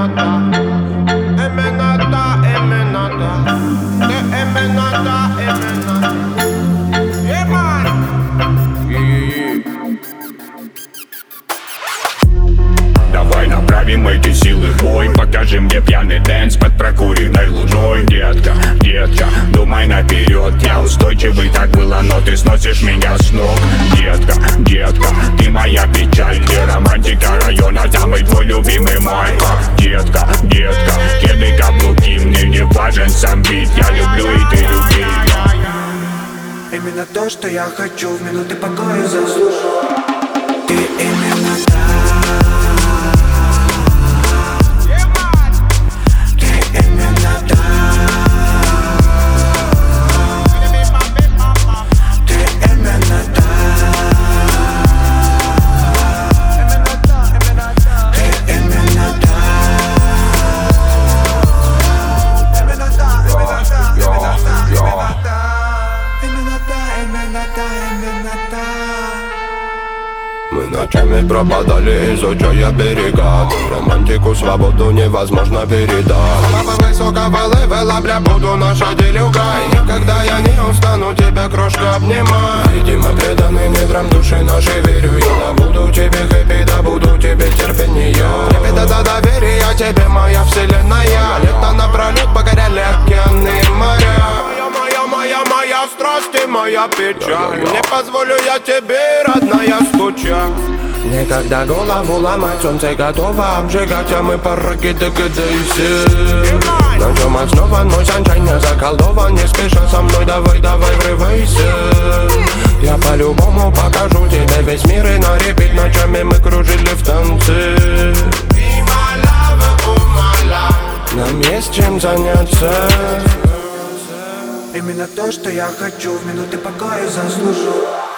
Давай направим эти силы в бой. Покажи мне пьяный дэнс под прокуренной луной. Детка, детка, думай наперед. Я устойчивый, так было, но ты сносишь меня с ног. Детка, детка, ты моя печаль. Ты романтика района, самый твой любимый Майка. Детка, детка, кеды, каблуки. Мне не важен сам бит, я люблю и ты люби. Именно то, что я хочу, в минуты покоя заслужу. Ты именно та. Мы ночами пропадали, изучая берега. Романтику, свободу невозможно передать. Папа высокого левела, бля, буду наша делюга. И никогда я не устану тебя, крошка, обнимать. Видимо, преданный недрам души нашей верю. Я добуду тебе хэппи, добуду тебе терпение. Лепета доверия тебе, моя вселенная. Лето напролет покоряли океаны и моря. Моя страсть и моя печаль. Не позволю я тебе, родная, скучать. Никогда голову ломать, солнце готово обжигать, а мы пороги догадайся. Ночью основан мой санчай, не заколдован, не спеша со мной, давай, врывайся. Я по-любому покажу тебе весь мир, и на репит ночами мы кружили в танце. Нам есть чем заняться. Именно то, что я хочу, в минуты покоя заслужу.